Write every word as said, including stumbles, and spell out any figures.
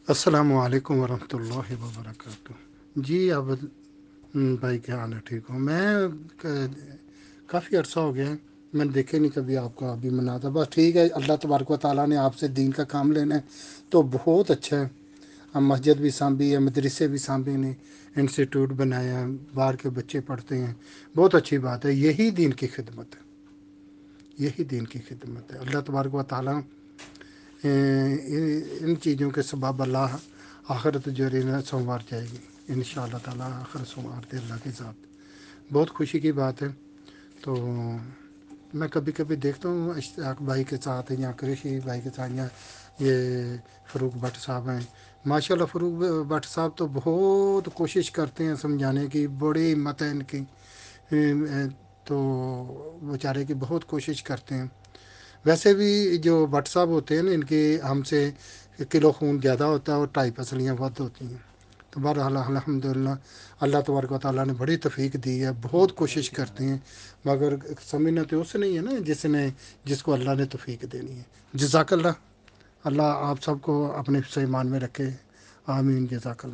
السلام علیکم ورحمۃ اللہ وبرکاتہ۔ جی اب بھائی کیا حال ہے؟ ٹھیک ہوں میں۔ کافی عرصہ ہو گیا ہے، میں نے دیکھے نہیں کبھی آپ کو ابھی مناتا۔ بس ٹھیک ہے، اللہ تبارک و تعالیٰ نے آپ سے دین کا کام لینا ہے تو بہت اچھا ہے۔ ہم مسجد بھی سانبھی ہے، مدرسے بھی سانبھے نے، انسٹیٹیوٹ بنایا ہے، باہر کے بچے پڑھتے ہیں، بہت اچھی بات ہے۔ یہی دین کی خدمت ہے، یہی دین کی خدمت ہے۔ اللہ تبارک و تعالیٰ ان چیزوں کے سبب اللہ آخرت جو ہے نا سنوار جائے گی ان شاء اللہ تعالیٰ۔ آخرت سنوار دے اللہ کے ساتھ، بہت خوشی کی بات ہے۔ تو میں کبھی کبھی دیکھتا ہوں اشتیاق بھائی کے ساتھ یا قریشی بھائی کے ساتھ، یا یہ فروق بٹ صاحب ہیں، ماشاء اللہ فروق بٹ صاحب تو بہت کوشش کرتے ہیں سمجھانے کی، بڑی ہمت ہے ان کی، تو بیچارے کی بہت کوشش کرتے ہیں۔ ویسے بھی جو بٹ صاحب ہوتے ہیں نا، ان کی ہم سے کلو خون زیادہ ہوتا ہے اور ٹائی پسلیاں ود ہوتی ہیں۔ تو بہرحال الحمد للہ اللہ تبارک و تعالیٰ نے بڑی توفیق دی ہے، بہت کوشش کرتے ہیں، مگر سمجھنا تو اس نہیں ہے نا جس نے جس کو اللہ نے توفیق دینی ہے۔ جزاک اللہ، اللہ آپ سب کو اپنے حفظ ایمان میں رکھے، آمین، جزاک اللہ۔